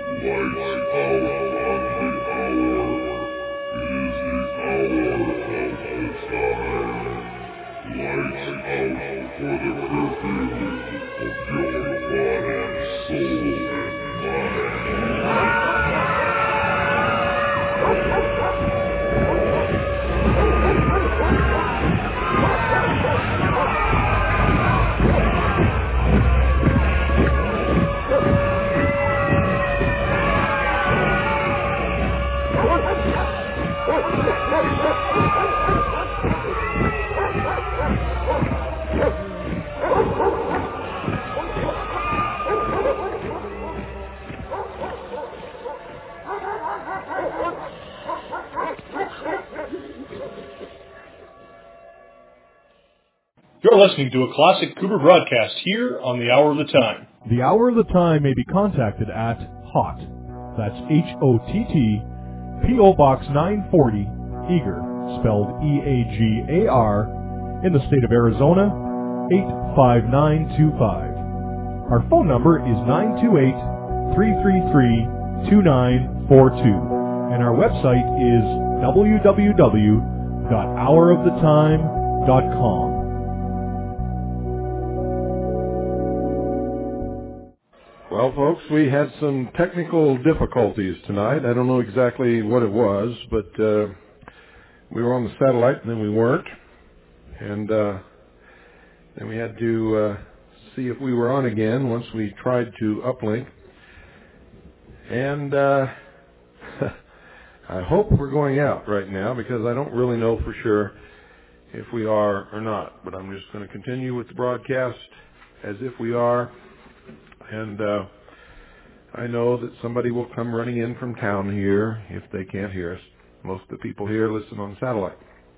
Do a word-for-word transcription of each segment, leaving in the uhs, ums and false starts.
You're listening to a classic Cooper broadcast here on the Hour of the Time. The Hour of the Time may be contacted at HOTT, that's H O T T, P O Box nine forty, Eagar, spelled E A G A R, in the state of Arizona, eight five nine two five. Our phone number is nine two eight, three three three, two nine four two, and our website is w w w dot hour of the time dot com. Well, folks, we had some technical difficulties tonight. I don't know exactly what it was, but uh, we were on the satellite and then we weren't. And uh, then we had to uh, see if we were on again once we tried to uplink. And uh, I hope we're going out right now because I don't really know for sure if we are or not. But I'm just going to continue with the broadcast as if we are. And uh, I know that somebody will come running in from town here if they can't hear us. Most of the people here listen on satellite.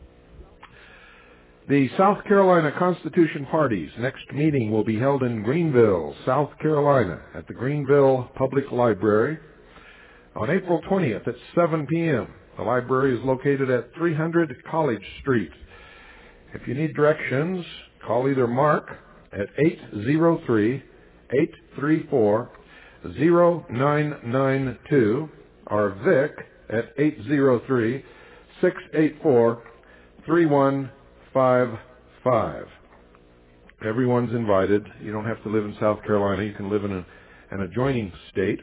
The South Carolina Constitution Party's next meeting will be held in Greenville, South Carolina, at the Greenville Public Library on April twentieth at seven p.m. The library is located at three hundred College Street. If you need directions, call either Mark at eight zero three, eight three four, zero nine nine two or Vic at eight zero three, six eight four, three one five five. Everyone's invited. You don't have to live in South Carolina. You can live in a, an adjoining state.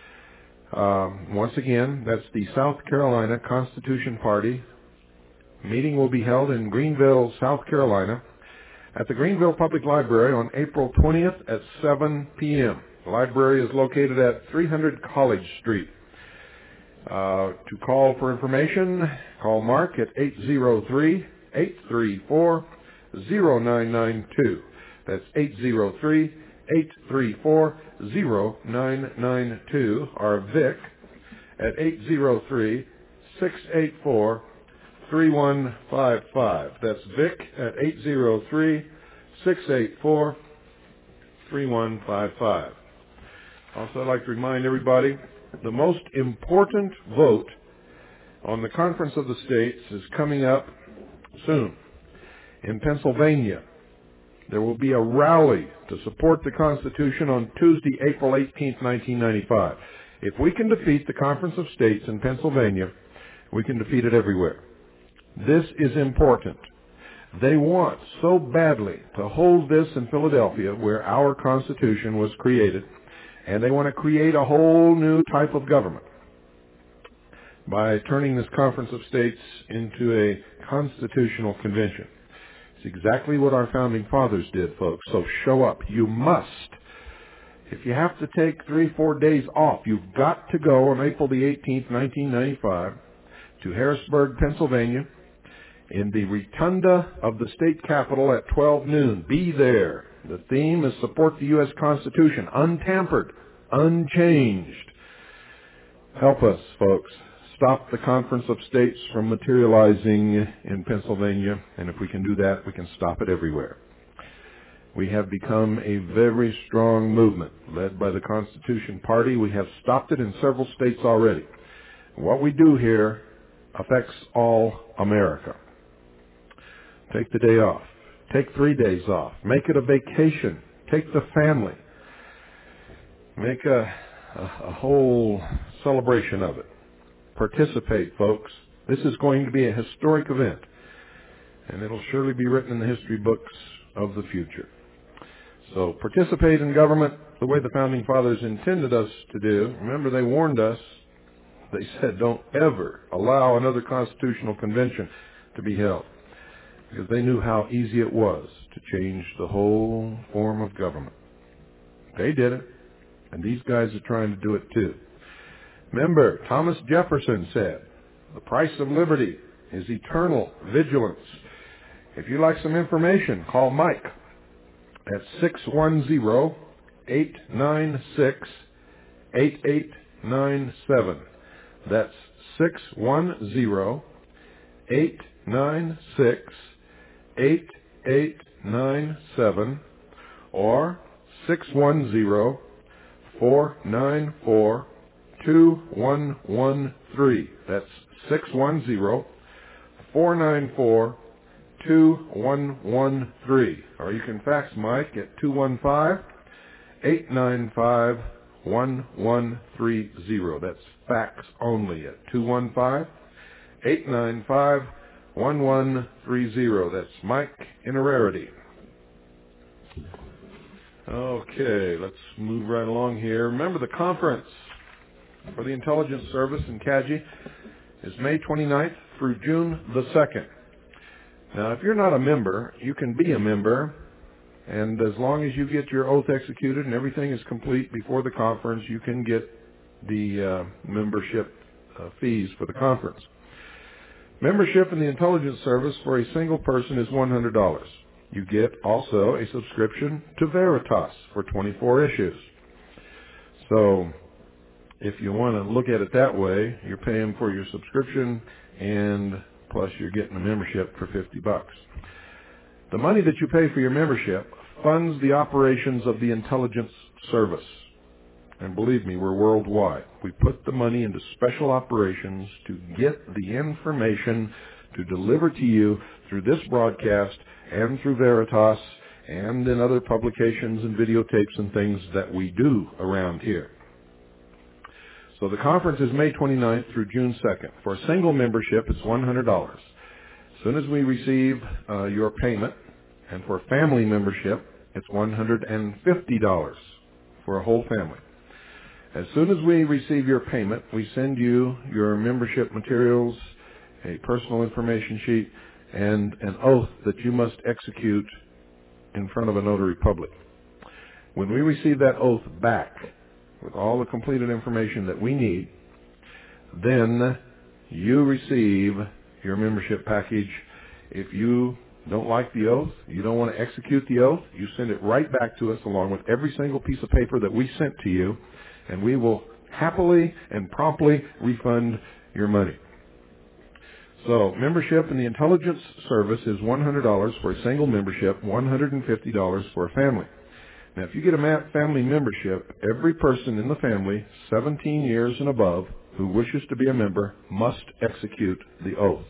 Um, once again, that's the South Carolina Constitution Party. Meeting will be held in Greenville, South Carolina, at the Greenville Public Library on April twentieth at seven p.m. The library is located at three hundred College Street. Uh, to call for information, call Mark at eight zero three, eight three four, zero nine nine two. That's eight zero three, eight three four, zero nine nine two, or Vic at eight zero three, six eight four, three one five five. That's Vic at eight zero three, six eight four, three one five five. Also, I'd like to remind everybody the most important vote on the Conference of the States is coming up soon. In Pennsylvania, there will be a rally to support the Constitution on Tuesday, April eighteenth, nineteen ninety-five. If we can defeat the Conference of States in Pennsylvania, we can defeat it everywhere. This is important. They want so badly to hold this in Philadelphia, where our Constitution was created, and they want to create a whole new type of government by turning this Conference of States into a constitutional convention. It's exactly what our founding fathers did, folks. So show up. You must. If you have to take three, four days off, you've got to go on April the eighteenth, nineteen ninety-five, to Harrisburg, Pennsylvania, in the rotunda of the state capitol at twelve noon. Be there. The theme is support the U S Constitution, untampered, unchanged. Help us, folks. Stop the Conference of States from materializing in Pennsylvania, and if we can do that, we can stop it everywhere. We have become a very strong movement led by the Constitution Party. We have stopped it in several states already. What we do here affects all America. Take the day off. Take three days off. Make it a vacation. Take the family. Make a a, a whole celebration of it. Participate, folks. This is going to be a historic event, and it'll surely be written in the history books of the future. So participate in government the way the Founding Fathers intended us to do. Remember, they warned us. They said, don't ever allow another constitutional convention to be held, because they knew how easy it was to change the whole form of government. They did it, and these guys are trying to do it too. Remember, Thomas Jefferson said, the price of liberty is eternal vigilance. If you'd like some information, call Mike at six one zero, eight nine six, eight eight nine seven. That's six one zero, eight nine six, eight eight nine seven or six one zero, four nine four, two one one three. That's six one zero, four nine four, two one one three. Or you can fax Mike at two one five, eight nine five, one one three zero. That's fax only at two one five, eight nine five, one one three zero. That's Mike in a rarity. Okay, let's move right along here. Remember, the conference for the Intelligence Service in C A G I is May twenty-ninth through June the second. Now, if you're not a member, you can be a member, and as long as you get your oath executed and everything is complete before the conference, you can get the uh, membership uh, fees for the conference. Membership in the Intelligence Service for a single person is one hundred dollars. You get also a subscription to Veritas for twenty-four issues. So, if you want to look at it that way, you're paying for your subscription, and plus you're getting a membership for fifty bucks. The money that you pay for your membership funds the operations of the Intelligence Service. And believe me, we're worldwide. We put the money into special operations to get the information to deliver to you through this broadcast and through Veritas and in other publications and videotapes and things that we do around here. So the conference is May twenty-ninth through June second. For a single membership, it's one hundred dollars. As soon as we receive uh, your payment, and for family membership, it's one hundred fifty dollars for a whole family. As soon as we receive your payment, we send you your membership materials, a personal information sheet, and an oath that you must execute in front of a notary public. When we receive that oath back, with all the completed information that we need, then you receive your membership package. If you don't like the oath, you don't want to execute the oath, you send it right back to us along with every single piece of paper that we sent to you, and we will happily and promptly refund your money. So, membership in the Intelligence Service is one hundred dollars for a single membership, one hundred fifty dollars for a family. Now, if you get a family membership, every person in the family, seventeen years and above, who wishes to be a member, must execute the oath.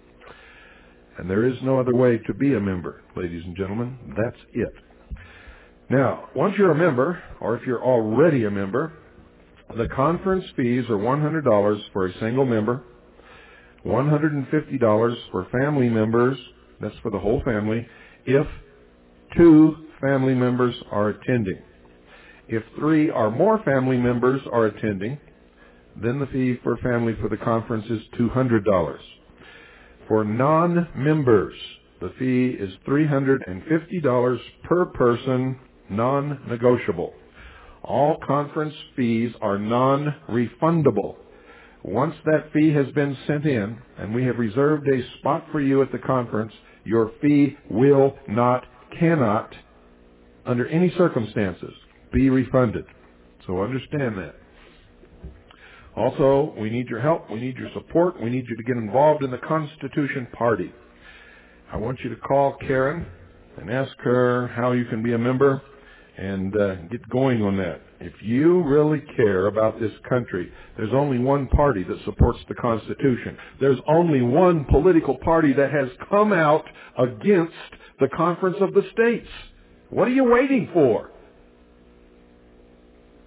And there is no other way to be a member, ladies and gentlemen. That's it. Now, once you're a member, or if you're already a member, the conference fees are one hundred dollars for a single member, one hundred fifty dollars for family members, that's for the whole family, if two family members are attending. If three or more family members are attending, then the fee for family for the conference is two hundred dollars. For non-members, the fee is three hundred fifty dollars per person, non-negotiable. All conference fees are non-refundable. Once that fee has been sent in, and we have reserved a spot for you at the conference, your fee will not, cannot, under any circumstances, be refunded. So understand that. Also, we need your help. We need your support. We need you to get involved in the Constitution Party. I want you to call Karen and ask her how you can be a member and uh, get going on that. If you really care about this country, there's only one party that supports the Constitution. There's only one political party that has come out against the Conference of the States. What are you waiting for?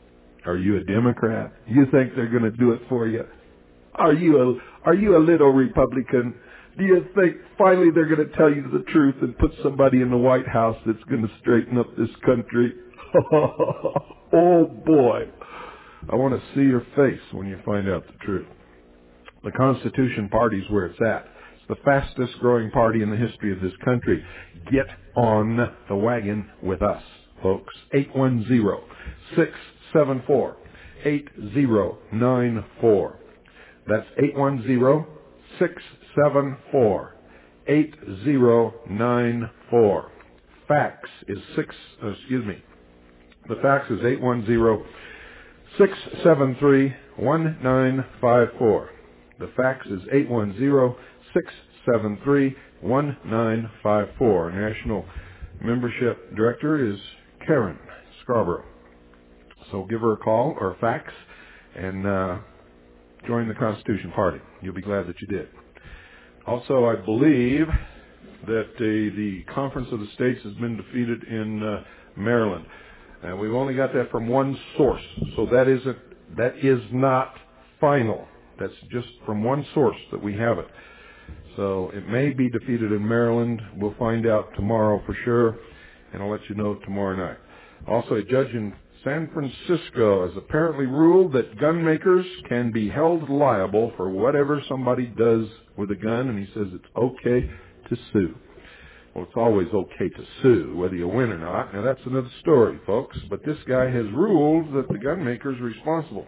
Are you a Democrat? You think they're going to do it for you? Are you a, are you a little Republican? Do you think finally they're going to tell you the truth and put somebody in the White House that's going to straighten up this country? Oh, boy. I want to see your face when you find out the truth. The Constitution Party is where it's at. It's the fastest growing party in the history of this country. Get on the wagon with us, folks. eight one zero, six seven four, eight zero nine four. That's eight one zero, six seven four, eight zero nine four. Fax is six, uh, excuse me. The fax is eight one zero, six seven three, one nine five four. The fax is eight one zero, six seven three, one nine five four. National Membership Director is Karen Scarborough. So give her a call or a fax and uh, join the Constitution Party. You'll be glad that you did. Also, I believe that uh, the Conference of the States has been defeated in uh, Maryland. And we've only got that from one source. So that isn't, that is not final. That's just from one source that we have it. So it may be defeated in Maryland. We'll find out tomorrow for sure, and I'll let you know tomorrow night. Also, a judge in San Francisco has apparently ruled that gun makers can be held liable for whatever somebody does with a gun, and he says it's okay to sue. Well, it's always okay to sue, whether you win or not. Now, that's another story, folks. But this guy has ruled that the gun maker is responsible.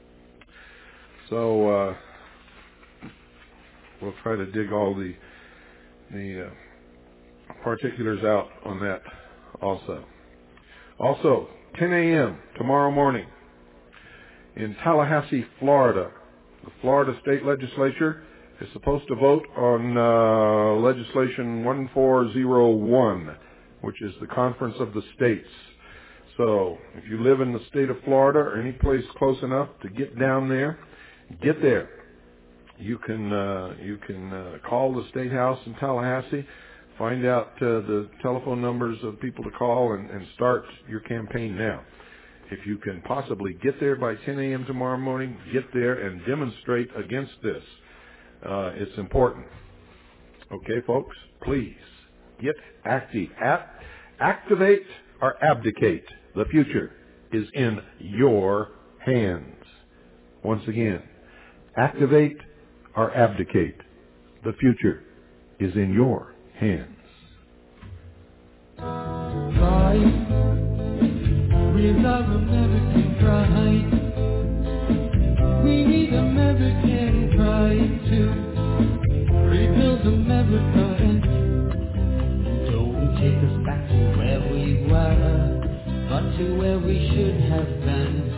So, uh, we'll try to dig all the, the uh, particulars out on that also. Also, ten a.m. tomorrow morning in Tallahassee, Florida, the Florida State Legislature is supposed to vote on uh, legislation one four zero one, which is the Conference of the States. So if you live in the state of Florida or any place close enough to get down there, get there. You can uh, you can uh, call the State House in Tallahassee, find out uh, the telephone numbers of people to call, and, and start your campaign now. If you can possibly get there by ten a.m. tomorrow morning, get there and demonstrate against this. Uh, it's important. Okay, folks, please get active. At, activate or abdicate. The future is in your hands. Once again, activate or abdicate. The future is in your hands. Pride, we love American pride. We need American pride to rebuild America and don't take us back to where we were, but to where we should have been.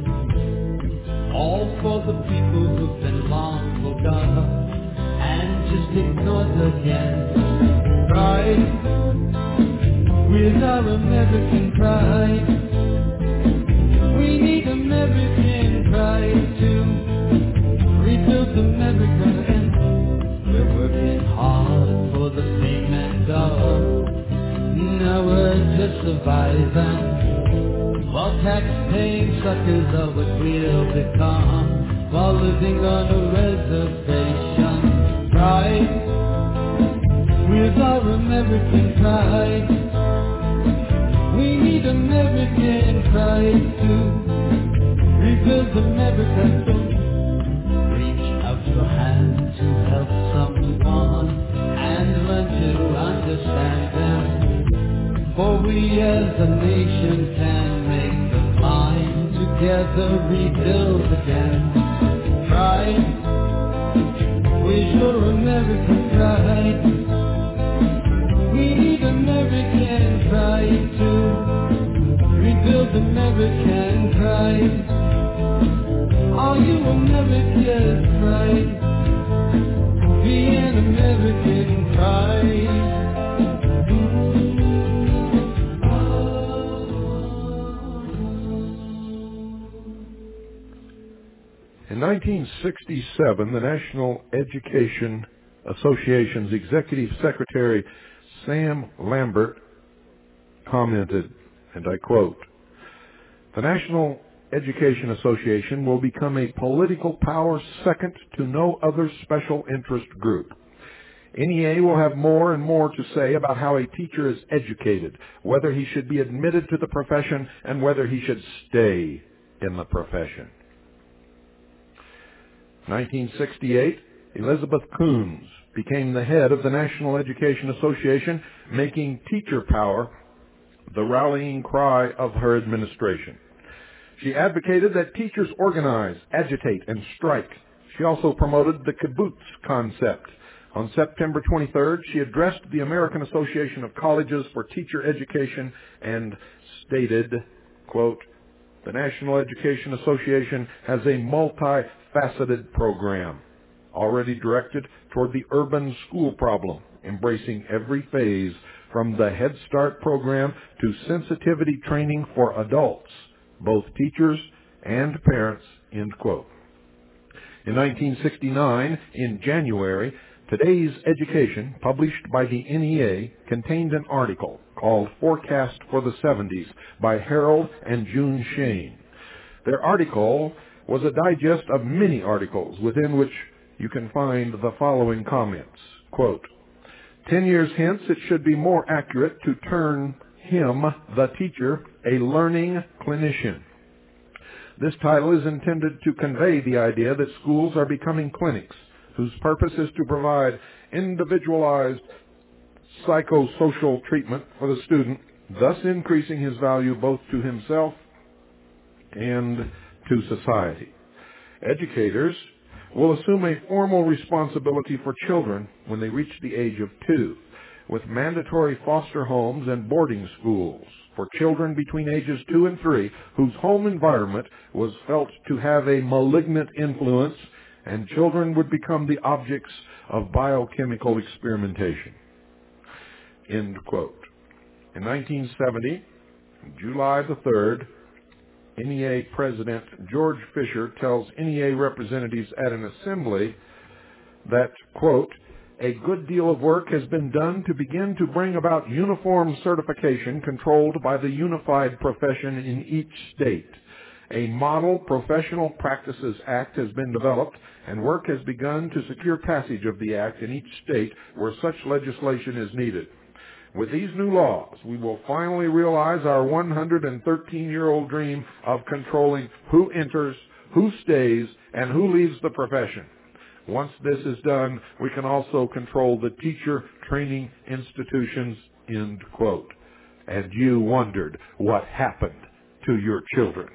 All for the people who've been long forgotten and just ignored again. Pride, with our American pride, we need American pride to rebuild America, and we're working hard for the same end goal. Now we're just surviving, while tax-paying suckers are what we'll become, while living on a reservation. Pride, with our American pride, we need American pride to rebuild America. So reach out your hand to help someone and learn to understand them. For we as a nation can make the climb together, rebuild again. Pride, with your American pride, we need American pride to rebuild American pride. Are you American pride? Be an American pride. In nineteen sixty-seven, the National Education Association's Executive Secretary Sam Lambert commented, and I quote, "The National Education Association will become a political power second to no other special interest group. N E A will have more and more to say about how a teacher is educated, whether he should be admitted to the profession, and whether he should stay in the profession. nineteen sixty-eight, Elizabeth Coons became the head of the National Education Association, making teacher power the rallying cry of her administration. She advocated that teachers organize, agitate, and strike. She also promoted the kibbutz concept. On September twenty-third, she addressed the American Association of Colleges for Teacher Education and stated, quote, "The National Education Association has a multifaceted program already directed toward the urban school problem, embracing every phase from the Head Start program to sensitivity training for adults, both teachers and parents," end quote. In nineteen sixty-nine, in January, Today's Education, published by the N E A, contained an article called Forecast for the seventies by Harold and June Shane. Their article was a digest of many articles within which you can find the following comments. Quote, Ten years hence it should be more accurate to term him, the teacher, a learning clinician. This title is intended to convey the idea that schools are becoming clinics whose purpose is to provide individualized psychosocial treatment for the student, thus increasing his value both to himself and to society. Educators will assume a formal responsibility for children when they reach the age of two, with mandatory foster homes and boarding schools for children between ages two and three whose home environment was felt to have a malignant influence, and children would become the objects of biochemical experimentation. End quote. In nineteen seventy, July the third, N E A President George Fisher tells N E A representatives at an assembly that, quote, "A good deal of work has been done to begin to bring about uniform certification controlled by the unified profession in each state. A Model Professional Practices Act has been developed, and work has begun to secure passage of the act in each state where such legislation is needed. With these new laws, we will finally realize our one hundred thirteen-year-old dream of controlling who enters, who stays, and who leaves the profession. Once this is done, we can also control the teacher training institutions," end quote. And you wondered what happened to your children.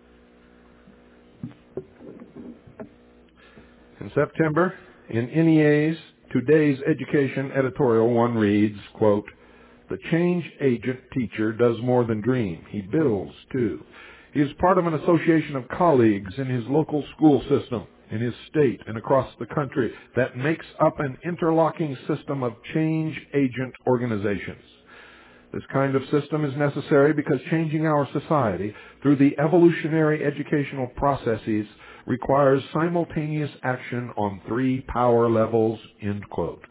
In September, in N E A's Today's Education editorial, one reads, quote, "The change agent teacher does more than dream. He builds, too. He is part of an association of colleagues in his local school system, in his state, and across the country that makes up an interlocking system of change agent organizations. This kind of system is necessary because changing our society through the evolutionary educational processes requires simultaneous action on three power levels," end quote.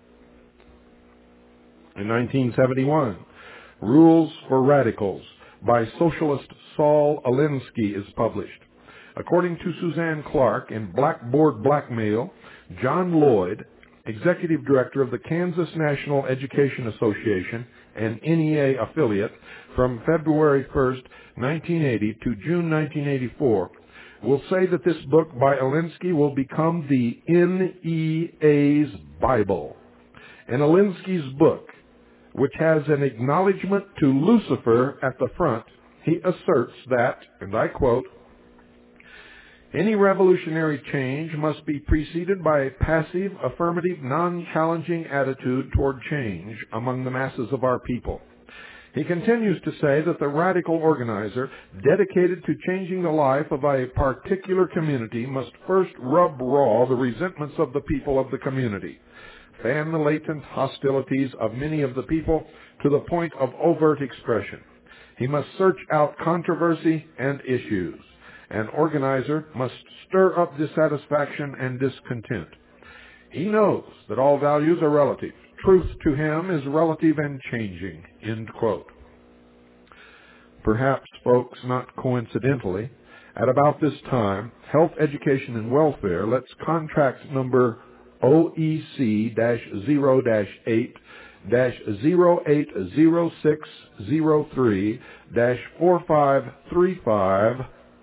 In nineteen seventy-one, Rules for Radicals by socialist Saul Alinsky is published. According to Suzanne Clark in Blackboard Blackmail, John Lloyd, executive director of the Kansas National Education Association, an N E A affiliate, from February first, nineteen eighty to June nineteen eighty-four, will say that this book by Alinsky will become the N E A's Bible. In Alinsky's book, which has an acknowledgement to Lucifer at the front, he asserts that, and I quote, "Any revolutionary change must be preceded by a passive, affirmative, non-challenging attitude toward change among the masses of our people." He continues to say that the radical organizer dedicated to changing the life of a particular community must first rub raw the resentments of the people of the community, fan the latent hostilities of many of the people to the point of overt expression. He must search out controversy and issues. An organizer must stir up dissatisfaction and discontent. He knows that all values are relative. Truth to him is relative and changing, end quote. Perhaps, folks, not coincidentally, At about this time, Health, Education, and Welfare lets contract number O E C zero eight zero eight zero six zero three four five three five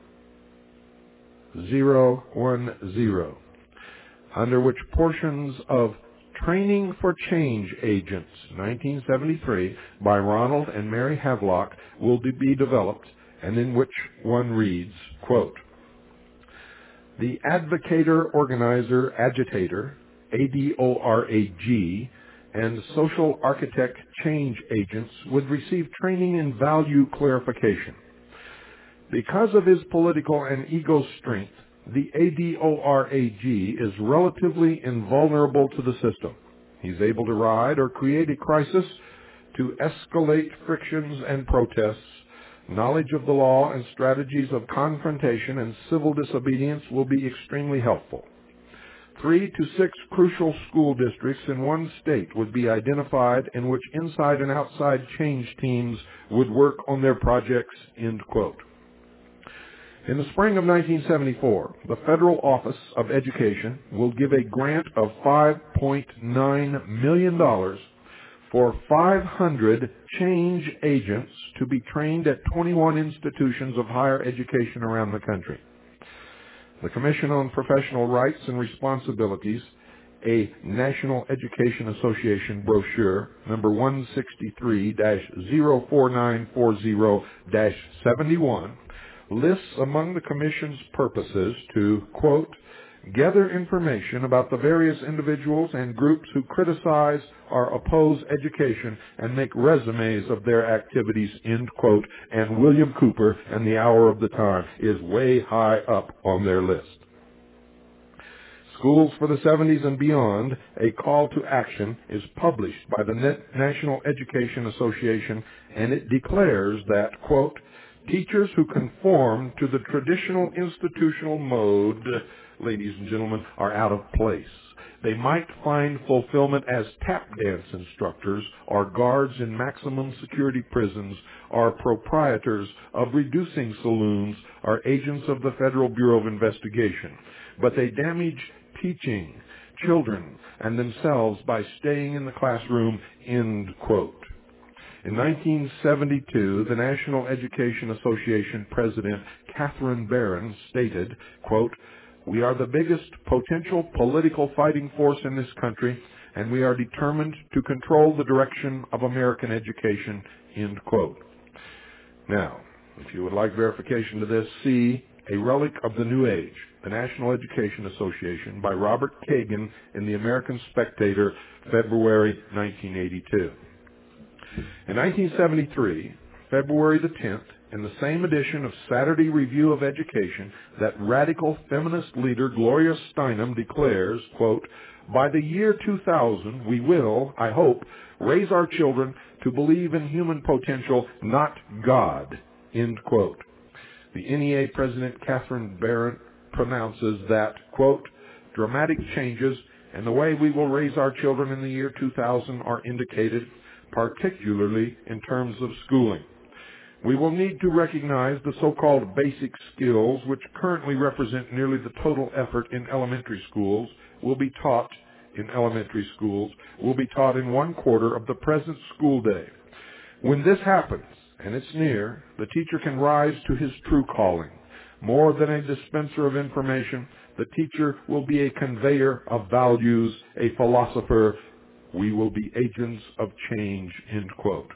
zero one zero, under which portions of Training for Change Agents, nineteen seventy-three, by Ronald and Mary Havelock will be developed, and in which one reads, quote, the Advocator, Organizer, Agitator, A D O R A G, and Social Architect Change Agents would receive training in value clarification. Because of his political and ego strength, the A D O R A G is relatively invulnerable to the system. He's able to ride or create a crisis to escalate frictions and protests. Knowledge of the law and strategies of confrontation and civil disobedience will be extremely helpful. Three to six crucial school districts in one state would be identified in which inside and outside change teams would work on their projects, end quote. In the spring of nineteen seventy-four, the Federal Office of Education will give a grant of five point nine million dollars for five hundred change agents to be trained at twenty-one institutions of higher education around the country. The Commission on Professional Rights and Responsibilities, a National Education Association brochure, number one sixty-three dash zero four nine four zero dash seventy-one, lists among the Commission's purposes to, quote, gather information about the various individuals and groups who criticize or oppose education and make resumes of their activities, end quote, and William Cooper and the Hour of the Time is way high up on their list. Schools for the seventies and Beyond, a call to action, is published by the National Education Association, and it declares that, quote, teachers who conform to the traditional institutional mode, ladies and gentlemen, are out of place. They might find fulfillment as tap dance instructors or guards in maximum security prisons or proprietors of reducing saloons or agents of the Federal Bureau of Investigation. But they damage teaching, children, and themselves by staying in the classroom, end quote. In nineteen seventy-two, the National Education Association President Catherine Barron stated, quote, we are the biggest potential political fighting force in this country, and we are determined to control the direction of American education, end quote. Now, if you would like verification to this, see A Relic of the New Age, the National Education Association, by Robert Kagan in the American Spectator, February nineteen eighty-two. In nineteen seventy-three, February the tenth, in the same edition of Saturday Review of Education, that radical feminist leader Gloria Steinem declares, quote, by the year two thousand, we will, I hope, raise our children to believe in human potential, not God, end quote. The N E A President Catherine Barron pronounces that, quote, dramatic changes in the way we will raise our children in the year two thousand are indicated, particularly in terms of schooling. We will need to recognize the so-called basic skills, which currently represent nearly the total effort in elementary schools, will be taught in elementary schools, will be taught in one quarter of the present school day. When this happens, and it's near, the teacher can rise to his true calling. More than a dispenser of information, the teacher will be a conveyor of values, a philosopher. We will be agents of change, end quote.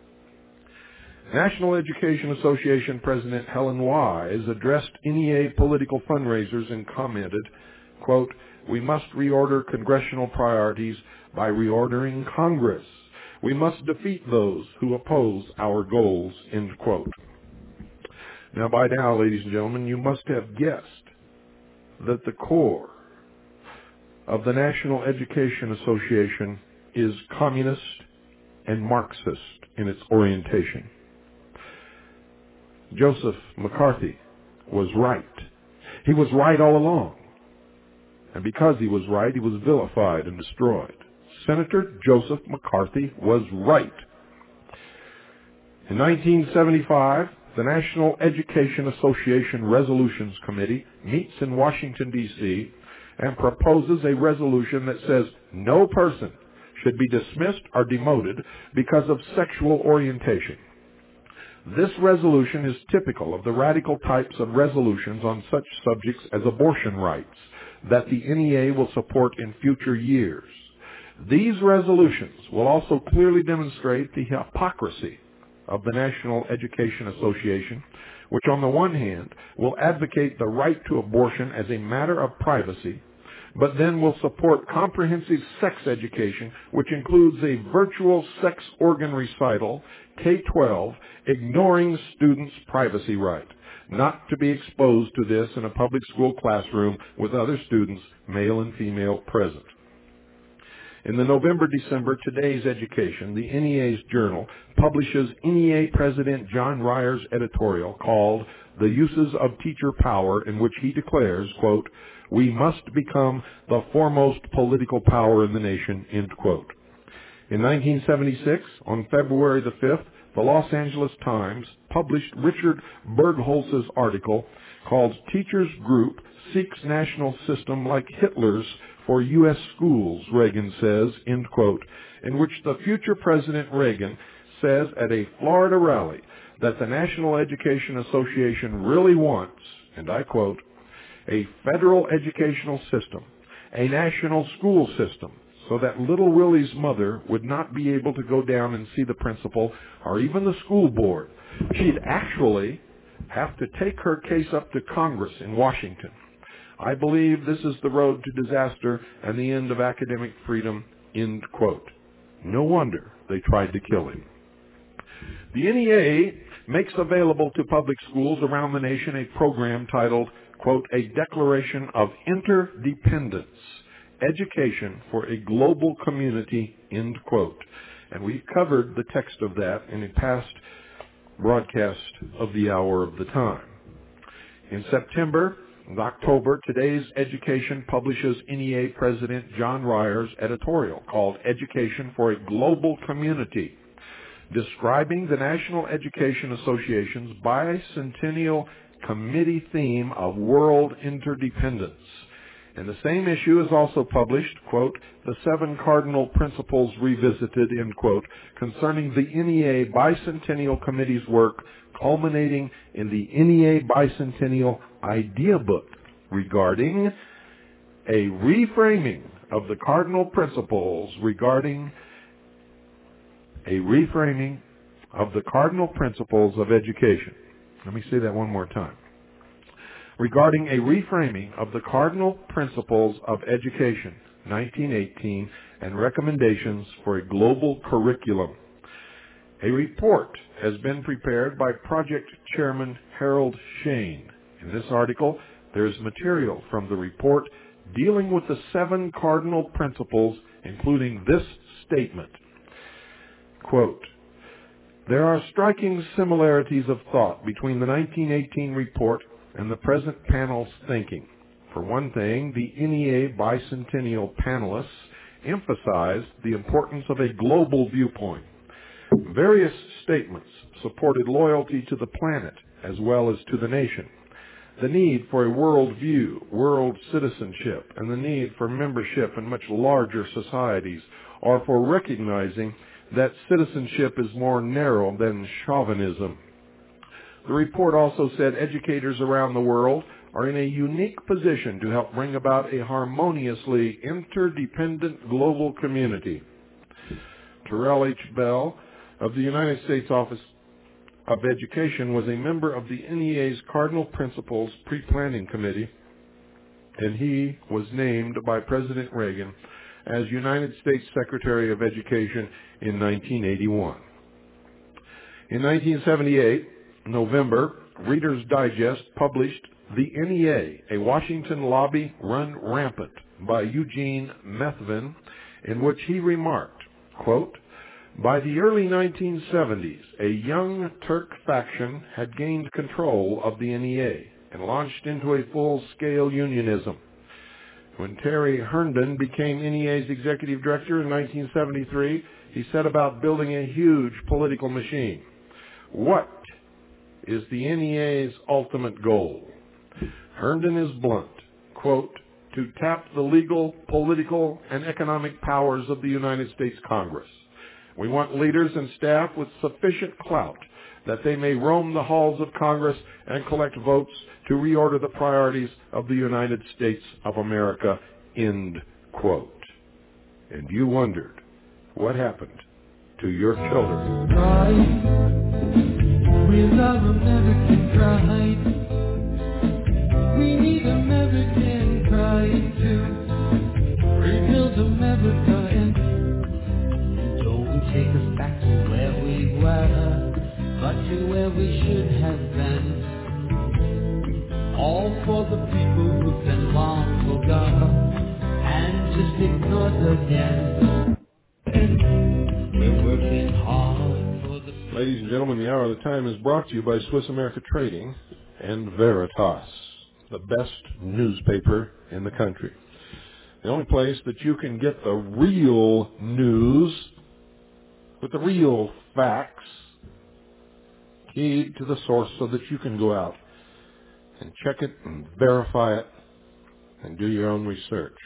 National Education Association President Helen Wise addressed N E A political fundraisers and commented, quote, we must reorder congressional priorities by reordering Congress. We must defeat those who oppose our goals, end quote. Now, by now, ladies and gentlemen, you must have guessed that the core of the National Education Association is communist and Marxist in its orientation. Joseph McCarthy was right. He was right all along. And because he was right, he was vilified and destroyed. Senator Joseph McCarthy was right. In nineteen seventy-five, the National Education Association Resolutions Committee meets in Washington, D C, and proposes a resolution that says no person should be dismissed or demoted because of sexual orientation. This resolution is typical of the radical types of resolutions on such subjects as abortion rights that the N E A will support in future years. These resolutions will also clearly demonstrate the hypocrisy of the National Education Association, which on the one hand will advocate the right to abortion as a matter of privacy, but then will support comprehensive sex education, which includes a virtual sex organ recital, K twelve, ignoring students' privacy right, not to be exposed to this in a public school classroom with other students, male and female, present. In the November-December Today's Education, the N E A's journal publishes N E A President John Ryer's editorial called The Uses of Teacher Power, in which he declares, quote, "We must become the foremost political power in the nation," end quote. In nineteen seventy-six, on February the fifth, the Los Angeles Times published Richard Bergholz's article called Teachers Group Seeks National System Like Hitler's for U S Schools, Reagan says, end quote, in which the future President Reagan says at a Florida rally that the National Education Association really wants, and I quote, a federal educational system, a national school system, so that little Willie's mother would not be able to go down and see the principal or even the school board. She'd actually have to take her case up to Congress in Washington. I believe this is the road to disaster and the end of academic freedom, end quote. No wonder they tried to kill him. The N E A makes available to public schools around the nation a program titled, quote, A Declaration of Interdependence, Education for a Global Community, end quote. And we covered the text of that in a past broadcast of the Hour of the Time. In September and October, Today's Education publishes N E A President John Ryer's editorial called Education for a Global Community, describing the National Education Association's bicentennial committee theme of world interdependence. And the same issue is also published, quote, The Seven Cardinal Principles Revisited, end quote, concerning the N E A Bicentennial Committee's work, culminating in the N E A Bicentennial Idea Book regarding a reframing of the cardinal principles regarding a reframing of the cardinal principles of education. Let me say that one more time. Regarding a reframing of the cardinal principles of education, nineteen eighteen, and recommendations for a global curriculum. A report has been prepared by Project Chairman Harold Shane. In this article, there is material from the report dealing with the seven cardinal principles, including this statement, quote, There are striking similarities of thought between the nineteen eighteen report and the present panel's thinking. For one thing, the N E A bicentennial panelists emphasized the importance of a global viewpoint. Various statements supported loyalty to the planet as well as to the nation, the need for a world view, world citizenship, and the need for membership in much larger societies, or for recognizing that citizenship is more narrow than chauvinism. The report also said educators around the world are in a unique position to help bring about a harmoniously interdependent global community. Terrell H. Bell of the United States Office of Education was a member of the N E A's Cardinal Principles Pre-Planning Committee, and he was named by President Reagan as United States Secretary of Education in nineteen eighty-one. In nineteen seventy-eight, November, Reader's Digest published The N E A, a Washington Lobby Run Rampant by Eugene Methvin, in which he remarked, quote, By the early nineteen seventies, a young Turk faction had gained control of the N E A and launched into a full-scale unionism. When Terry Herndon became N E A's executive director in nineteen seventy-three, he set about building a huge political machine. What is the N E A's ultimate goal. Herndon is blunt, quote, to tap the legal, political, and economic powers of the United States Congress. We want leaders and staff with sufficient clout that they may roam the halls of Congress and collect votes to reorder the priorities of the United States of America, end quote. And you wondered what happened to your children. Pride, we love American pride. We need American pride to rebuild America and don't take us back to where we were, but to where we should have been. All for the people who've been long forgotten and just ignored again. And we're working hard for the... Ladies and gentlemen, the Hour of the Time is brought to you by Swiss America Trading and Veritas, the best newspaper in the country. The only place that you can get the real news with the real facts, keyed to the source so that you can go out and check it and verify it and do your own research.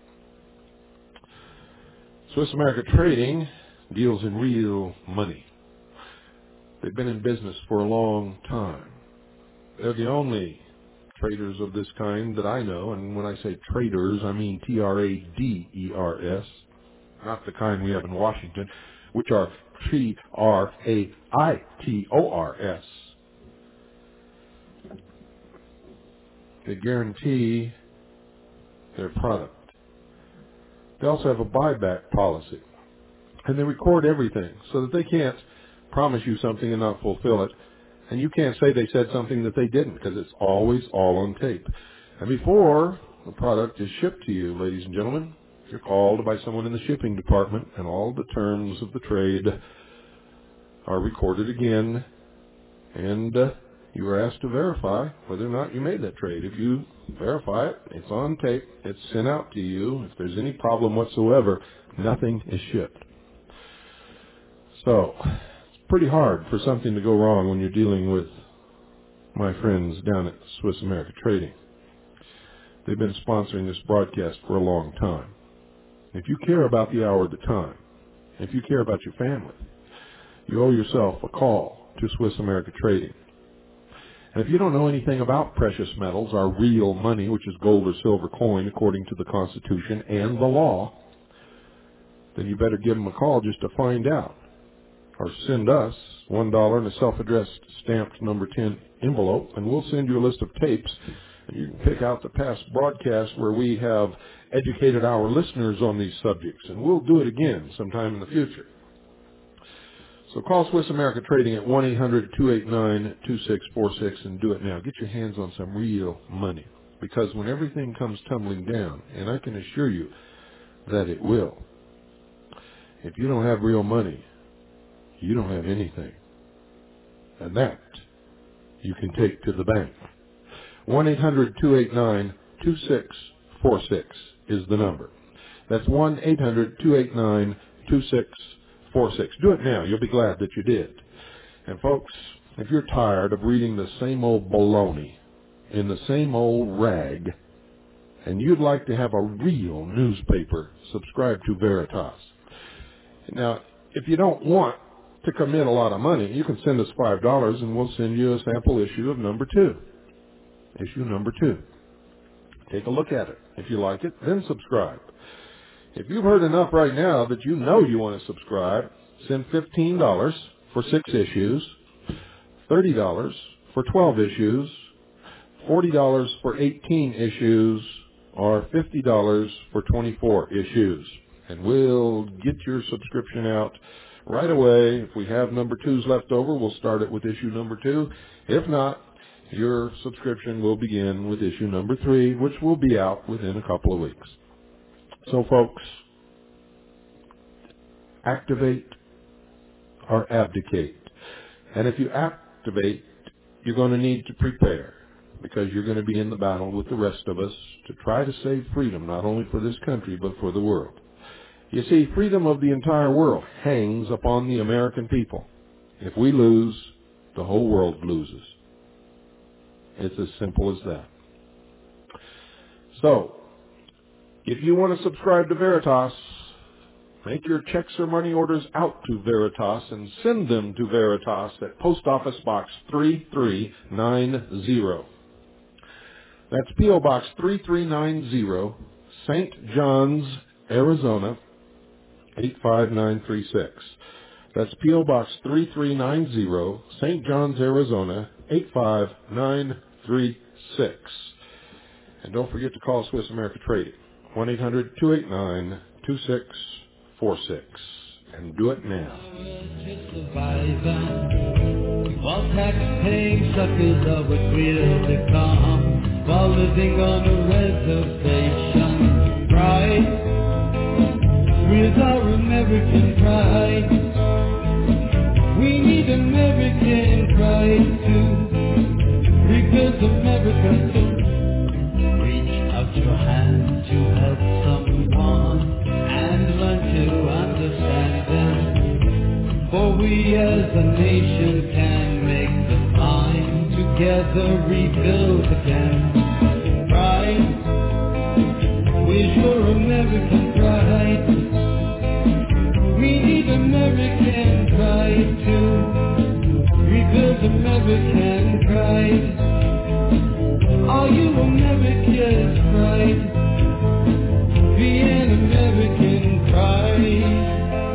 Swiss America Trading deals in real money. They've been in business for a long time. They're the only traders of this kind that I know, and when I say traders, I mean T R A D E R S, not the kind we have in Washington, which are T R A I T O R S. They guarantee their product. They also have a buyback policy, and they record everything so that they can't promise you something and not fulfill it. And you can't say they said something that they didn't, because it's always all on tape. And before the product is shipped to you, ladies and gentlemen, you're called by someone in the shipping department, and all the terms of the trade are recorded again, and uh, you are asked to verify whether or not you made that trade. If you verify it, it's on tape, it's sent out to you. If there's any problem whatsoever, nothing is shipped. So pretty hard for something to go wrong when you're dealing with my friends down at Swiss America Trading. They've been sponsoring this broadcast for a long time. If you care about the Hour of the Time, if you care about your family, you owe yourself a call to Swiss America Trading. And if you don't know anything about precious metals, our real money, which is gold or silver coin according to the Constitution and the law, then you better give them a call just to find out. Or send us one dollar in a self-addressed stamped number ten envelope, and we'll send you a list of tapes, and you can pick out the past broadcasts where we have educated our listeners on these subjects, and we'll do it again sometime in the future. So call Swiss America Trading at one eight hundred two eight nine two six four six and do it now. Get your hands on some real money, because when everything comes tumbling down, and I can assure you that it will, if you don't have real money, you don't have anything. And that you can take to the bank. one eight hundred two eight nine two six four six is the number. That's one eight hundred two eight nine two six four six. Do it now. You'll be glad that you did. And folks, if you're tired of reading the same old baloney in the same old rag, and you'd like to have a real newspaper, subscribe to Veritas. Now, if you don't want to commit a lot of money, you can send us five dollars and we'll send you a sample issue of number two. Issue number two. Take a look at it. If you like it, then subscribe. If you've heard enough right now that you know you want to subscribe, send fifteen dollars for six issues, thirty dollars for twelve issues, forty dollars for eighteen issues, or fifty dollars for twenty-four issues. And we'll get your subscription out right away. If we have number twos left over, we'll start it with issue number two. If not, your subscription will begin with issue number three, which will be out within a couple of weeks. So, folks, activate or abdicate. And if you activate, you're going to need to prepare, because you're going to be in the battle with the rest of us to try to save freedom, not only for this country, but for the world. You see, freedom of the entire world hangs upon the American people. If we lose, the whole world loses. It's as simple as that. So, if you want to subscribe to Veritas, make your checks or money orders out to Veritas and send them to Veritas at Post Office Box three three nine zero. That's P O Box three three nine zero, Saint John's, Arizona, eight five nine three six. That's P O Box three three nine zero, Saint John's, Arizona, eight five nine three six. And don't forget to call Swiss America Trading, one eight hundred two eight nine two six four six. And do it now. While tax-paying suckers are what we're become, while living on a reservation, pride, with our American pride, we need American pride to rebuild America. So reach out your hand to help someone and learn to understand them, for we as a nation can make the time together rebuild again. Pride, where's your American pride? We need American pride to rebuild American pride. Are you America's pride? Be an American pride.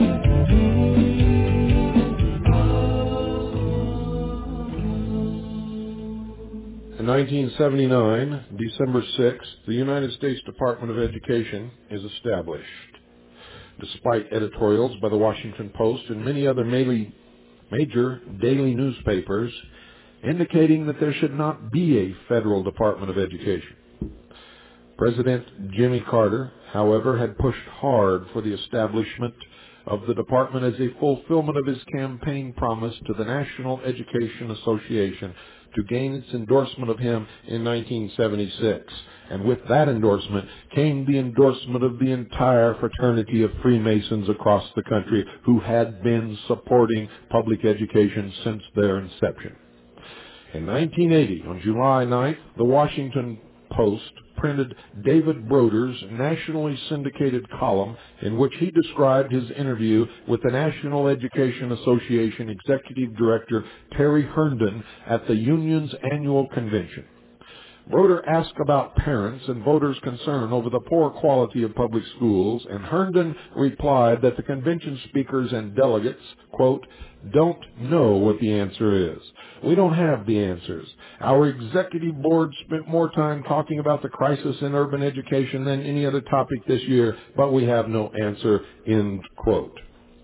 In nineteen seventy-nine, December sixth, the United States Department of Education is established. Despite editorials by the Washington Post and many other major daily newspapers indicating that there should not be a federal Department of Education. President Jimmy Carter, however, had pushed hard for the establishment of the department as a fulfillment of his campaign promise to the National Education Association to gain its endorsement of him in nineteen seventy-six. And with that endorsement came the endorsement of the entire fraternity of Freemasons across the country who had been supporting public education since their inception. In nineteen eighty, on July ninth, the Washington Post printed David Broder's nationally syndicated column in which he described his interview with the National Education Association Executive Director Terry Herndon at the union's annual convention. Broder asked about parents and voters' concern over the poor quality of public schools, and Herndon replied that the convention speakers and delegates, quote, don't know what the answer is. We don't have the answers. Our executive board spent more time talking about the crisis in urban education than any other topic this year, but we have no answer, end quote.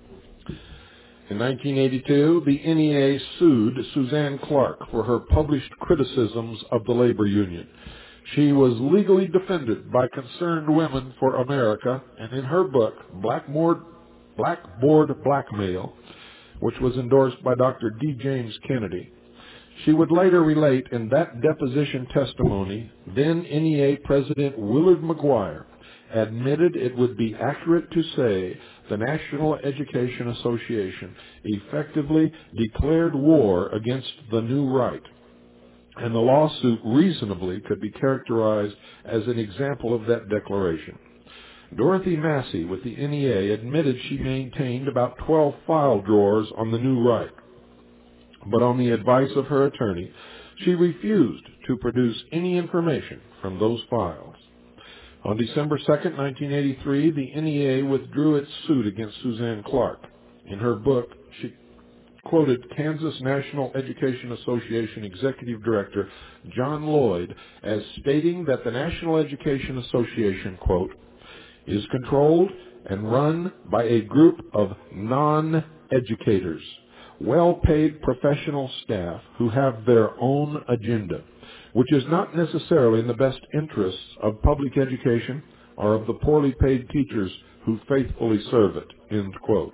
In nineteen eighty-two, the N E A sued Suzanne Clark for her published criticisms of the labor union. She was legally defended by Concerned Women for America, and in her book, Blackboard, Blackboard Blackmail, which was endorsed by Doctor D. James Kennedy, she would later relate in that deposition testimony, then N E A President Willard McGuire admitted it would be accurate to say the National Education Association effectively declared war against the new right, and the lawsuit reasonably could be characterized as an example of that declaration. Dorothy Massey with the N E A admitted she maintained about twelve file drawers on the new right, but on the advice of her attorney, she refused to produce any information from those files. On December second, nineteen eighty-three, the N E A withdrew its suit against Suzanne Clark. In her book, she quoted Kansas National Education Association Executive Director John Lloyd as stating that the National Education Association, quote, is controlled and run by a group of non-educators, well-paid professional staff who have their own agenda, which is not necessarily in the best interests of public education or of the poorly paid teachers who faithfully serve it, end quote.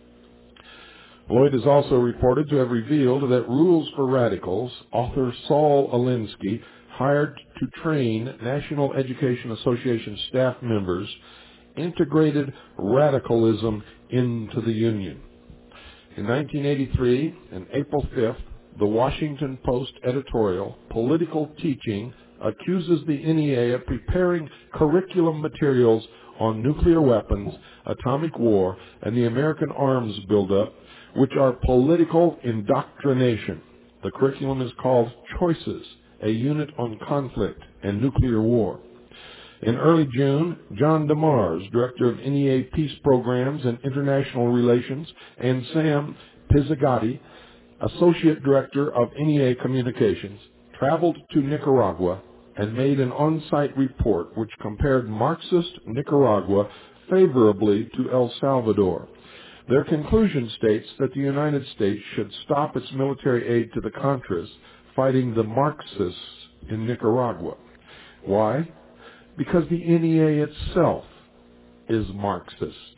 Lloyd is also reported to have revealed that Rules for Radicals, author Saul Alinsky, hired to train National Education Association staff members, integrated radicalism into the union. In nineteen eighty-three, on April fifth, the Washington Post editorial, Political Teaching, accuses the N E A of preparing curriculum materials on nuclear weapons, atomic war, and the American arms buildup, which are political indoctrination. The curriculum is called Choices, a unit on conflict and nuclear war. In early June, John DeMars, director of N E A Peace Programs and International Relations, and Sam Pizzigatti, associate director of N E A Communications, traveled to Nicaragua and made an on-site report which compared Marxist Nicaragua favorably to El Salvador. Their conclusion states that the United States should stop its military aid to the Contras fighting the Marxists in Nicaragua. Why? Because the N E A itself is Marxist.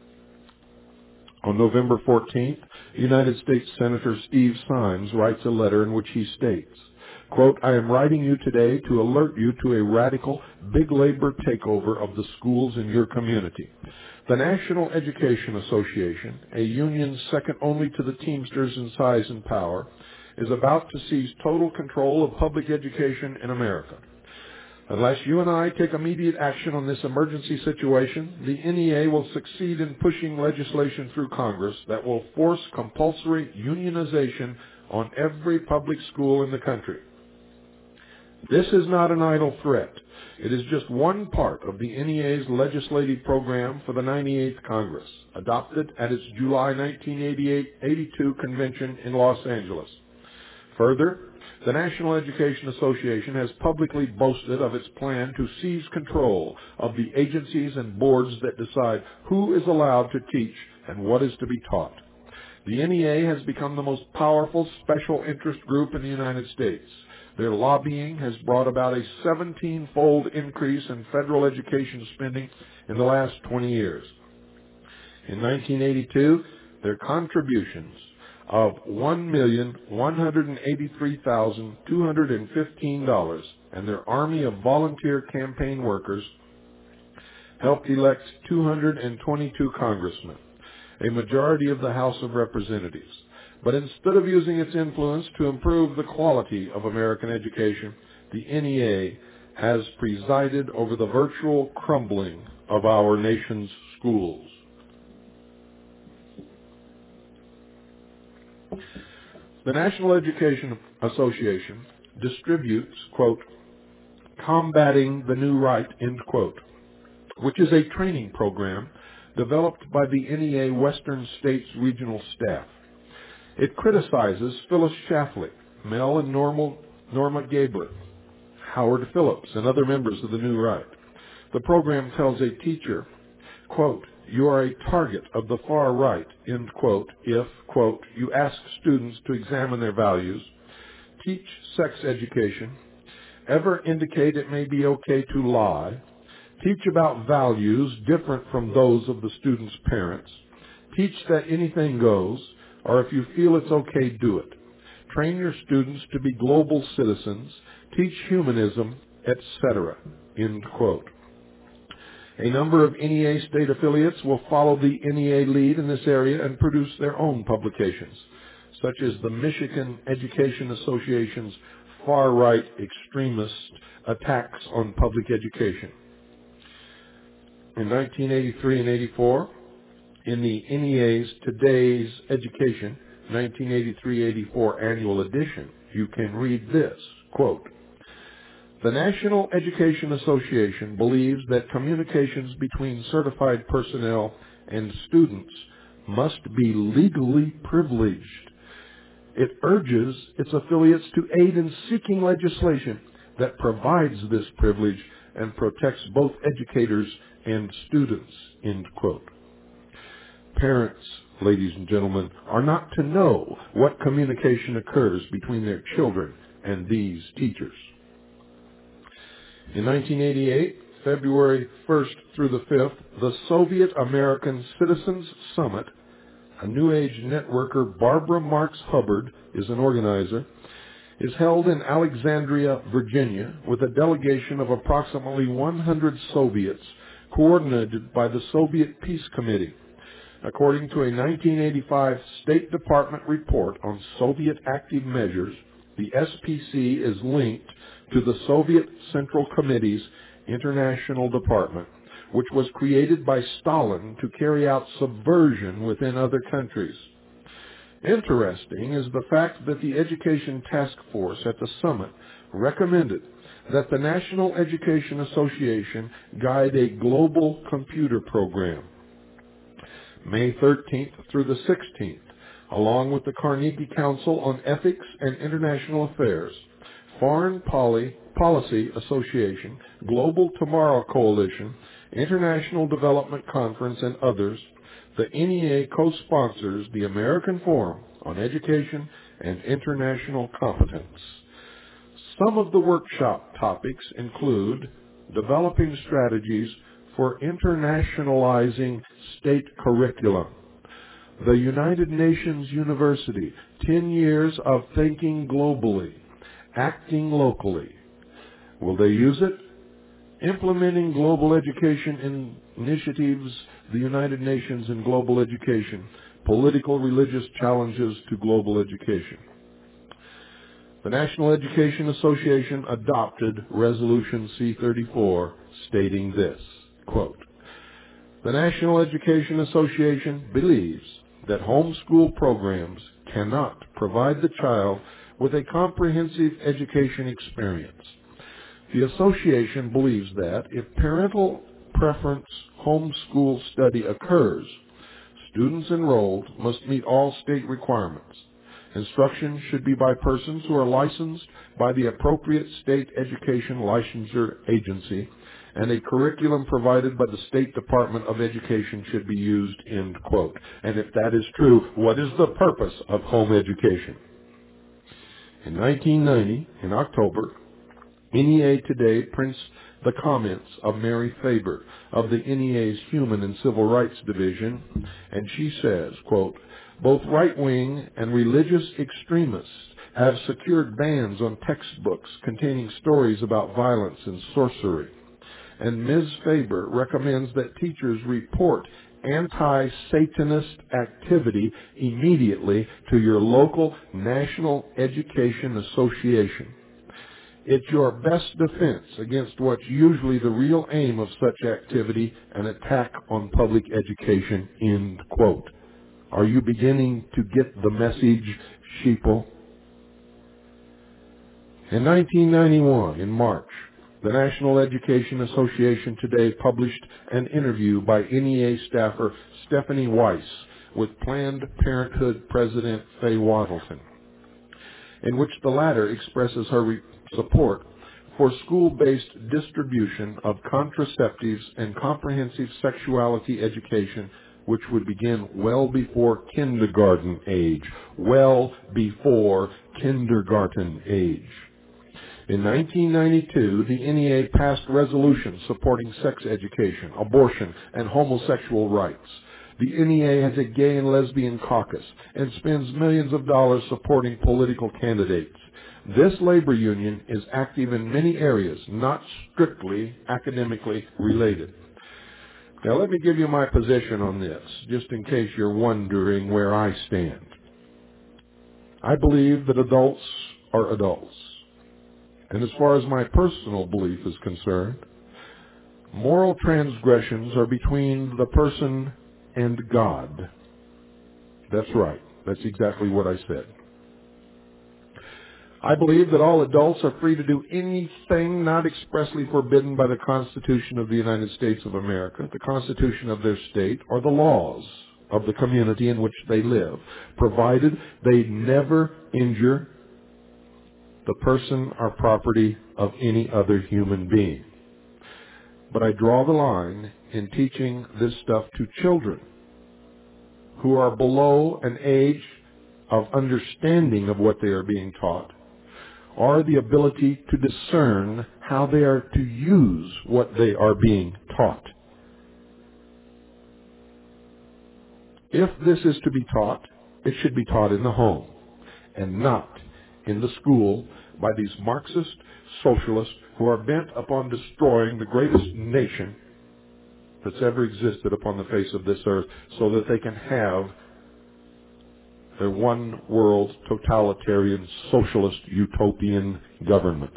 On November fourteenth, United States Senator Steve Symes writes a letter in which he states, quote, I am writing you today to alert you to a radical, big labor takeover of the schools in your community. The National Education Association, a union second only to the Teamsters in size and power, is about to seize total control of public education in America. Unless you and I take immediate action on this emergency situation, the N E A will succeed in pushing legislation through Congress that will force compulsory unionization on every public school in the country. This is not an idle threat. It is just one part of the N E A's legislative program for the ninety-eighth Congress, adopted at its July nineteen eighty-eight eighty-two convention in Los Angeles. Further, the National Education Association has publicly boasted of its plan to seize control of the agencies and boards that decide who is allowed to teach and what is to be taught. The N E A has become the most powerful special interest group in the United States. Their lobbying has brought about a seventeen-fold increase in federal education spending in the last twenty years. In nineteen eighty-two, their contributions of one million one hundred eighty-three thousand two hundred fifteen dollars and their army of volunteer campaign workers helped elect two hundred twenty-two congressmen, a majority of the House of Representatives. But instead of using its influence to improve the quality of American education, the N E A has presided over the virtual crumbling of our nation's schools. The National Education Association distributes, quote, Combating the New Right, end quote, which is a training program developed by the N E A Western States Regional Staff. It criticizes Phyllis Schlafly, Mel and Norma, Norma Gabler, Howard Phillips, and other members of the New Right. The program tells a teacher, quote, you are a target of the far right, end quote, if, quote, you ask students to examine their values, teach sex education, ever indicate it may be okay to lie, teach about values different from those of the student's parents, teach that anything goes, or if you feel it's okay, do it. Train your students to be global citizens, teach humanism, et cetera, end quote. A number of N E A state affiliates will follow the N E A lead in this area and produce their own publications, such as the Michigan Education Association's far-right extremist attacks on public education. In nineteen eighty-three and eighty-four, in the N E A's Today's Education nineteen eighty-three eighty-four annual edition, you can read this, quote, the National Education Association believes that communications between certified personnel and students must be legally privileged. It urges its affiliates to aid in seeking legislation that provides this privilege and protects both educators and students, end quote. Parents, ladies and gentlemen, are not to know what communication occurs between their children and these teachers. In nineteen eighty-eight, February first through the fifth, the Soviet American Citizens Summit, a New Age networker, Barbara Marx Hubbard, is an organizer, is held in Alexandria, Virginia, with a delegation of approximately one hundred Soviets coordinated by the Soviet Peace Committee. According to a nineteen eighty-five State Department report on Soviet active measures, the S P C is linked to the Soviet Central Committee's International Department, which was created by Stalin to carry out subversion within other countries. Interesting is the fact that the Education Task Force at the summit recommended that the National Education Association guide a global computer program. May thirteenth through the sixteenth, along with the Carnegie Council on Ethics and International Affairs, Foreign Poly, Policy Association, Global Tomorrow Coalition, International Development Conference, and others, the N E A co-sponsors the American Forum on Education and International Competence. Some of the workshop topics include developing strategies for internationalizing state curriculum, the United Nations University, ten years of thinking globally, acting locally. Will they use it? Implementing global education initiatives, the United Nations in global education, political religious challenges to global education. The National Education Association adopted Resolution C thirty-four stating this, quote, "The National Education Association believes that homeschool programs cannot provide the child with a comprehensive education experience. The association believes that if parental preference homeschool study occurs, students enrolled must meet all state requirements. Instruction should be by persons who are licensed by the appropriate state education licensure agency, and a curriculum provided by the State Department of Education should be used," end quote. And if that is true, what is the purpose of home education? In nineteen ninety, in October, N E A Today prints the comments of Mary Faber of the N E A's Human and Civil Rights Division, and she says, quote, "Both right-wing and religious extremists have secured bans on textbooks containing stories about violence and sorcery. And Miz Faber recommends that teachers report anti-Satanist activity immediately to your local National Education Association. It's your best defense against what's usually the real aim of such activity, an attack on public education," end quote. Are you beginning to get the message, sheeple? In nineteen ninety-one, in March, the National Education Association Today published an interview by N E A staffer Stephanie Weiss with Planned Parenthood President Faye Wattleton, in which the latter expresses her re- support for school-based distribution of contraceptives and comprehensive sexuality education, which would begin well before kindergarten age. Well before kindergarten age. In nineteen ninety-two, the N E A passed resolutions supporting sex education, abortion, and homosexual rights. The N E A has a gay and lesbian caucus and spends millions of dollars supporting political candidates. This labor union is active in many areas, not strictly academically related. Now let me give you my position on this, just in case you're wondering where I stand. I believe that adults are adults. And as far as my personal belief is concerned, moral transgressions are between the person and God. That's right. That's exactly what I said. I believe that all adults are free to do anything not expressly forbidden by the Constitution of the United States of America, the Constitution of their state, or the laws of the community in which they live, provided they never injure the person or property of any other human being. But I draw the line in teaching this stuff to children who are below an age of understanding of what they are being taught, or the ability to discern how they are to use what they are being taught. If this is to be taught, it should be taught in the home, and not in the school by these Marxist socialists who are bent upon destroying the greatest nation that's ever existed upon the face of this earth, so that they can have their one world totalitarian socialist utopian government.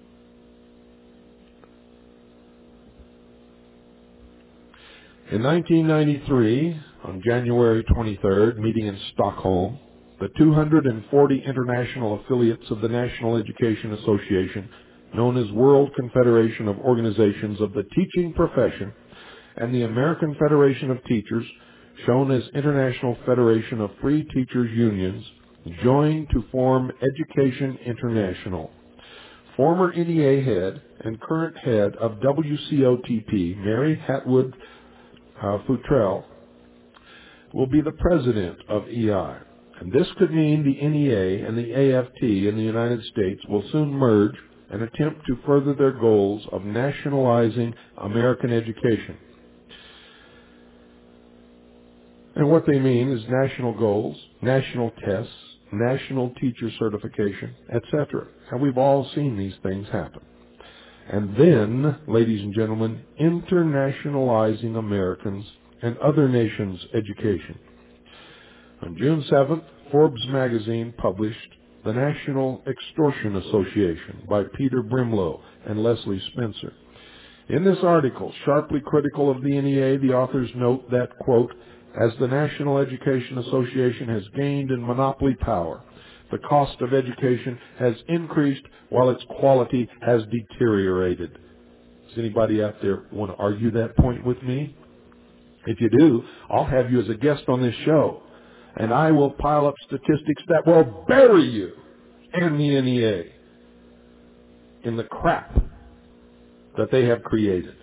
In nineteen ninety-three, on January twenty-third, meeting in Stockholm, the two hundred forty international affiliates of the National Education Association, known as World Confederation of Organizations of the Teaching Profession, and the American Federation of Teachers, shown as International Federation of Free Teachers Unions, joined to form Education International. Former N E A head and current head of W C O T P, Mary Hatwood uh, Futrell, will be the president of E I. And this could mean the N E A and the A F T in the United States will soon merge and attempt to further their goals of nationalizing American education. And what they mean is national goals, national tests, national teacher certification, et cetera. And we've all seen these things happen. And then, ladies and gentlemen, internationalizing Americans and other nations' education. On June seventh, Forbes magazine published The National Extortion Association by Peter Brimlow and Leslie Spencer. In this article, sharply critical of the N E A, the authors note that, quote, as the National Education Association has gained in monopoly power, the cost of education has increased while its quality has deteriorated. Does anybody out there want to argue that point with me? If you do, I'll have you as a guest on this show, and I will pile up statistics that will bury you and the N E A in the crap that they have created.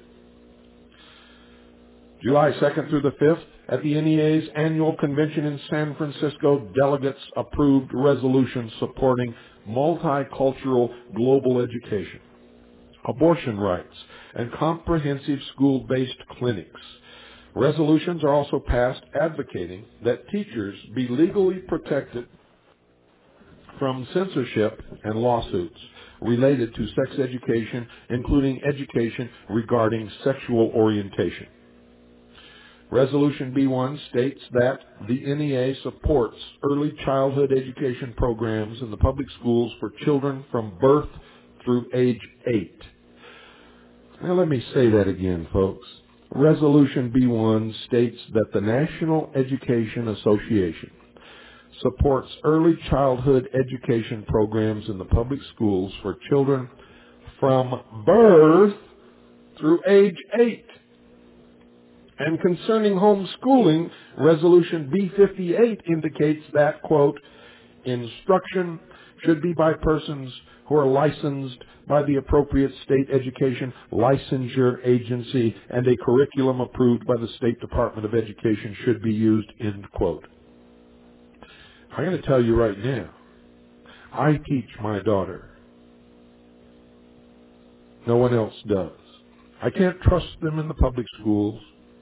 July second through the fifth, at the N E A's annual convention in San Francisco, delegates approved resolutions supporting multicultural global education, abortion rights, and comprehensive school-based clinics. Resolutions are also passed advocating that teachers be legally protected from censorship and lawsuits related to sex education, including education regarding sexual orientation. Resolution B one states that the N E A supports early childhood education programs in the public schools for children from birth through age eight. Now let me say that again, folks. Resolution B one states that the National Education Association supports early childhood education programs in the public schools for children from birth through age eight. And concerning homeschooling, Resolution B fifty-eight indicates that, quote, instruction should be by persons who are licensed by the appropriate state education licensure agency, and a curriculum approved by the State Department of Education should be used, end quote. I'm going to tell you right now, I teach my daughter. No one else does. I can't trust them in the public schools.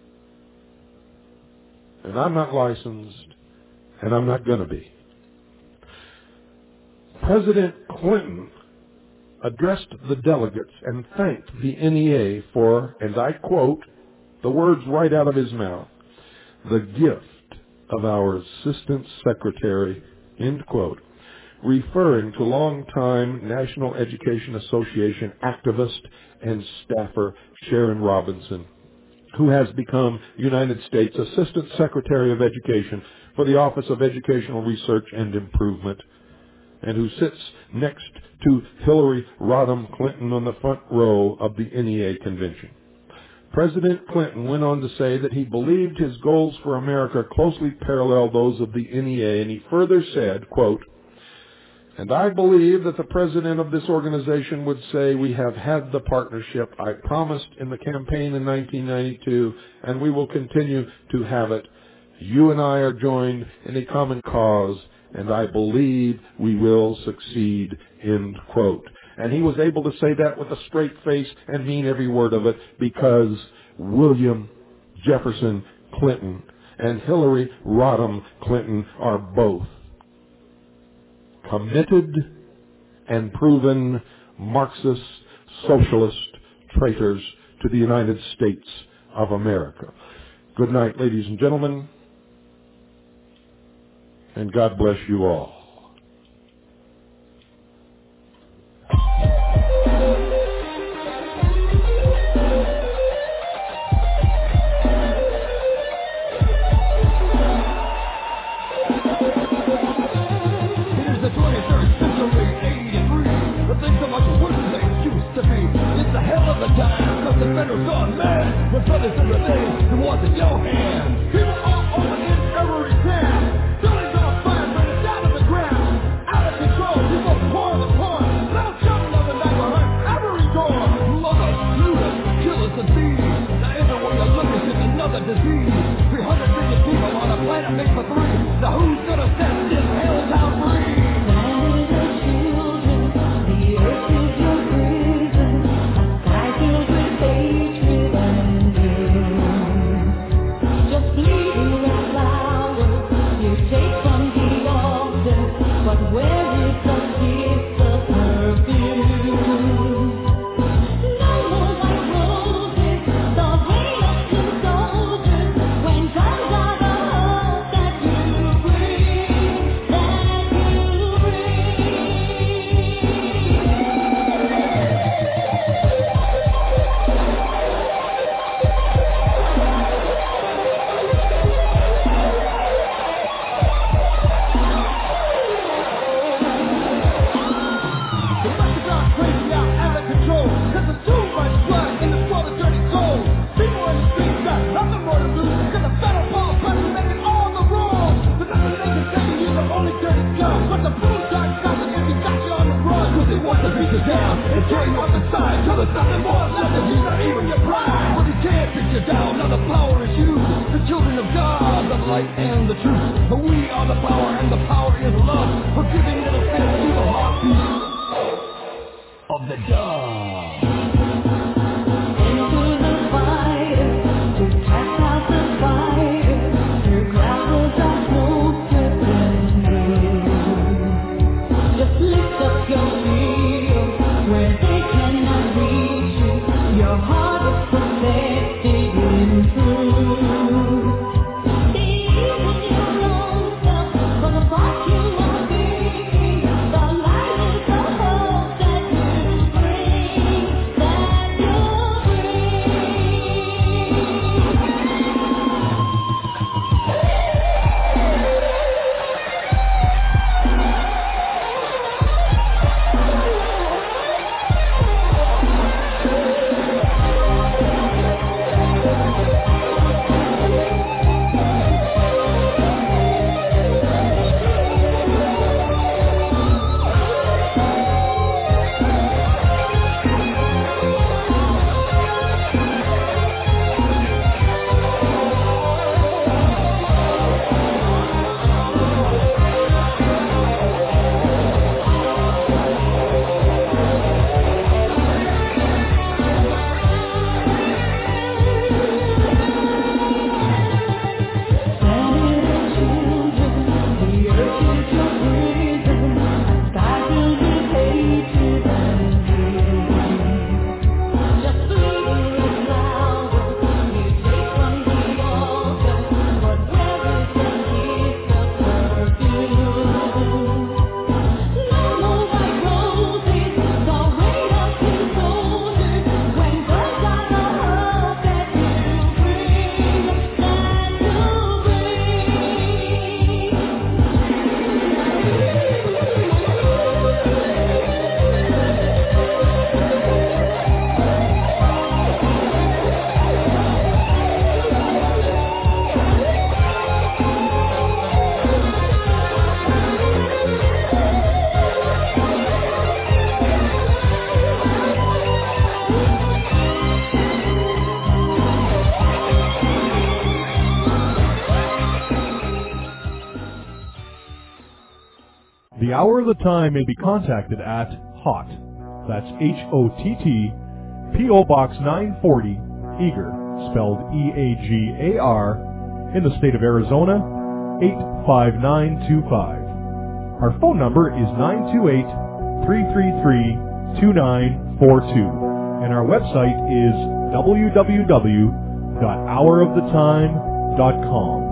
And I'm not licensed, and I'm not going to be. President Clinton addressed the delegates and thanked the N E A for, and I quote, the words right out of his mouth, the gift of our Assistant Secretary, end quote, referring to longtime National Education Association activist and staffer Sharon Robinson, who has become United States Assistant Secretary of Education for the Office of Educational Research and Improvement, and who sits next to Hillary Rodham Clinton on the front row of the N E A convention. President Clinton went on to say that he believed his goals for America closely parallel those of the N E A, and he further said, quote, and I believe that the president of this organization would say we have had the partnership I promised in the campaign in nineteen ninety-two, and we will continue to have it. You and I are joined in a common cause, and I believe we will succeed, end quote. And he was able to say that with a straight face and mean every word of it, because William Jefferson Clinton and Hillary Rodham Clinton are both committed and proven Marxist, socialist traitors to the United States of America. Good night, ladies and gentlemen, and God bless you all. The Hour of the Time may be contacted at HOTT, that's H O T T, P O Box nine forty, Eagar, spelled E A G A R, in the state of Arizona, eight five nine two five. Our phone number is nine two eight, three three three, two nine four two, and our website is w w w dot hour of the time dot com.